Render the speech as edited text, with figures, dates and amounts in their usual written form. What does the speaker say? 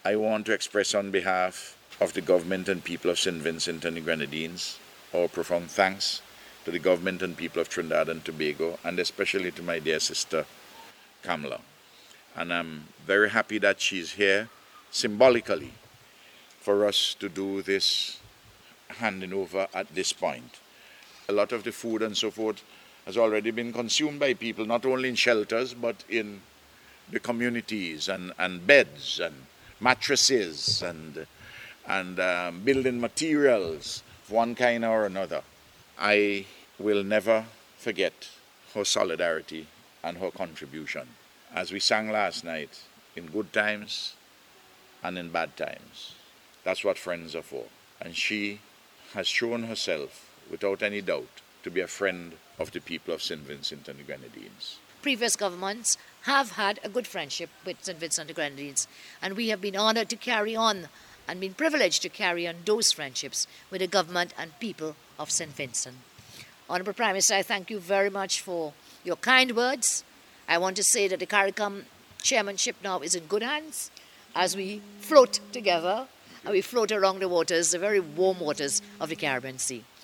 I want to express on behalf of the government and people of St. Vincent and the Grenadines our profound thanks to the government and people of Trinidad and Tobago, and especially to my dear sister Kamala. And I'm very happy that she's here symbolically for us to do this handing over at this point. A lot of the food and so forth has already been consumed by people, not only in shelters, but in the communities, and beds and mattresses and building materials of one kind or another. I will never forget her solidarity and her contribution. As we sang last night, in good times and in bad times. That's what friends are for. And she has shown herself, without any doubt, to be a friend of the people of St. Vincent and the Grenadines. Previous governments have had a good friendship with St. Vincent and the Grenadines, and we have been honoured to carry on and been privileged to carry on those friendships with the government and people of St. Vincent. Honourable Prime Minister, I thank you very much for your kind words. I want to say that the CARICOM chairmanship now is in good hands as we float together and we float around the waters, the very warm waters of the Caribbean Sea.